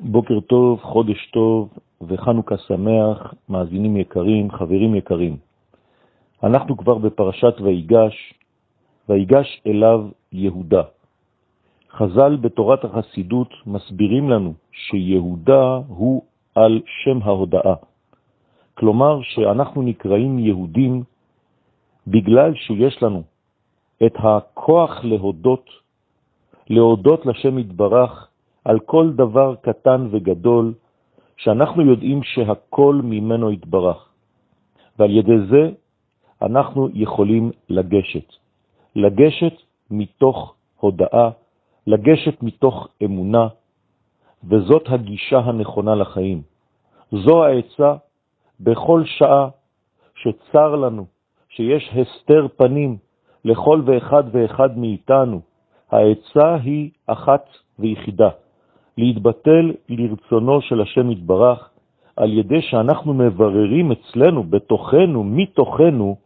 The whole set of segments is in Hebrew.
בוקר טוב, חודש טוב וחנוכה שמח, מאזינים יקרים, חברים יקרים. אנחנו כבר בפרשת ויגש אליו יהודה. חז"ל בתורת החסידות מסבירים לנו שיהודה הוא על שם ההודאה. כלומר שאנחנו נקראים יהודים בגלל שיש לנו את הכוח להודות לשם יתברך על כל דבר קטן וגדול, שאנחנו יודעים שהכל ממנו יתברך. ועל ידי זה אנחנו יכולים לגשת מתוך הודאה, לגשת מתוך אמונה, וזאת הגישה הנכונה לחיים. זו העצה בכל שעה שצר לנו, שיש הסתר פנים לכל ואחד מאיתנו. העצה היא אחת ויחידה, להתבטל לרצונו של השם יתברך, על ידי שאנחנו מבררים אצלנו, בתוכנו, מתוכנו,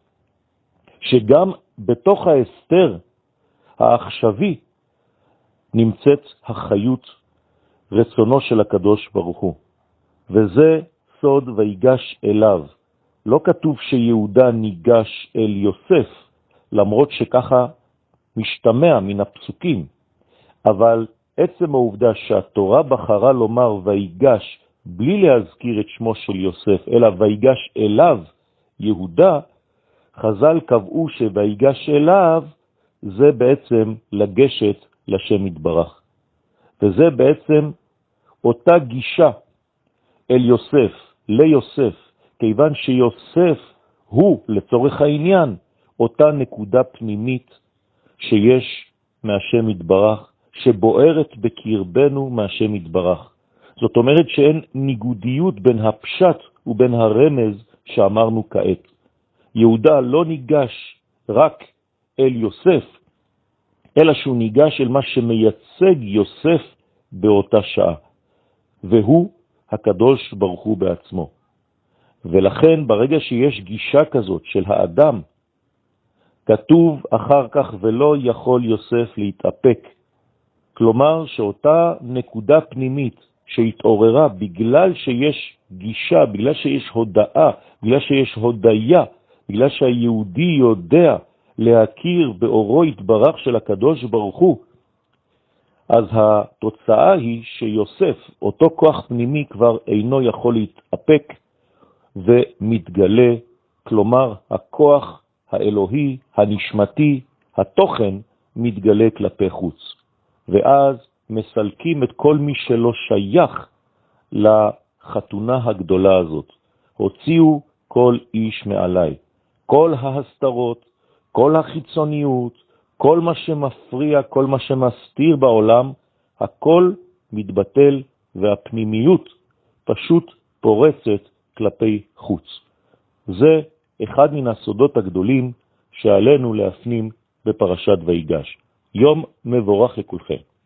שגם בתוך ההסתר העכשווי נמצאת החיות, רצונו של הקדוש ברוך הוא. וזה סוד ויגש אליו. לא כתוב שיהודה ניגש אל יוסף, למרות שככה משתמע מן הפסוקים, אבל עצם העובדה שהתורה בחרה לומר ויגש בלי להזכיר את שמו של יוסף, אלא ויגש אליו יהודה, חז"ל קבעו שויגש אליו זה בעצם לגשת לשם יתברך. וזה בעצם אותה גישה אל יוסף, ליוסף, כיוון שיוסף הוא לצורך העניין אותה נקודה פנימית שיש מהשם יתברך, שבוערת בקרבנו מהשם יתברך. זאת אומרת שאין ניגודיות בין הפשט ובין הרמז שאמרנו כעת. יהודה לא ניגש רק אל יוסף, אלא שהוא ניגש אל מה שמייצג יוסף באותה שעה, והוא הקדוש ברוך הוא בעצמו. ולכן ברגע שיש גישה כזאת של האדם, כתוב אחר כך ולא יכול יוסף להתאפק. כלומר שאותה נקודה פנימית שהתעוררה בגלל שיש גישה, בגלל שיש הודאה, בגלל שיש הודיה, בגלל שהיהודי יודע להכיר באורו יתברך של הקדוש ברוך הוא, אז התוצאה היא שיוסף, אותו כוח פנימי כבר אינו יכול להתאפק ומתגלה, כלומר הכוח האלוהי, הנשמתי, התוכן מתגלה כלפי חוץ. ואז מסלקים את כל מי שלא שייך לחתונה הגדולה הזאת. הוציאו כל איש מעליי. כל ההסתרות, כל החיצוניות, כל מה שמפריע, כל מה שמסתיר בעולם, הכל מתבטל והפנימיות פשוט פורצת כלפי חוץ. זה אחד מן הסודות הגדולים שעלינו להפנים בפרשת ויגש. יום מבורך לכולכם.